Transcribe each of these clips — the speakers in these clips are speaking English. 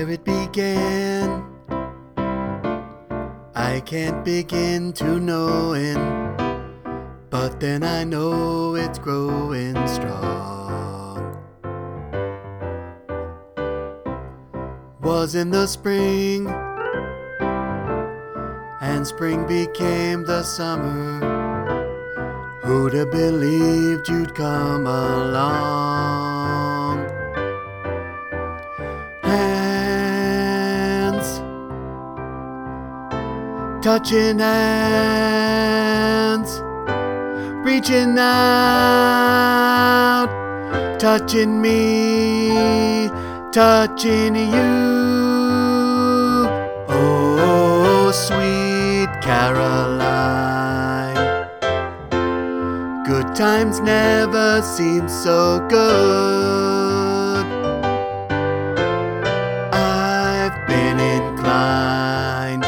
where it began, I can't begin to knowing, but then I know it's growing strong. Was in the spring, and spring became the summer. Who'd have believed you'd come along? Hands, touching hands, reaching out, touching me, touching you. Oh, sweet Caroline, good times never seem so good. I've been inclined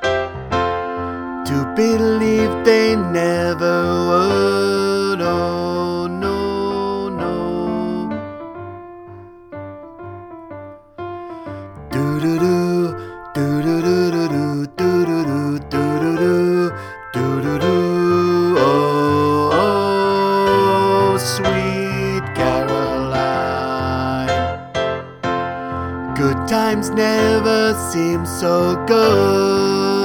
to believe they never would. Oh, no, no. Do-do-do, do-do-do-do-do, do-do-do, do-do-do, do-do-do. Oh, sweet Caroline, good times never seem so good.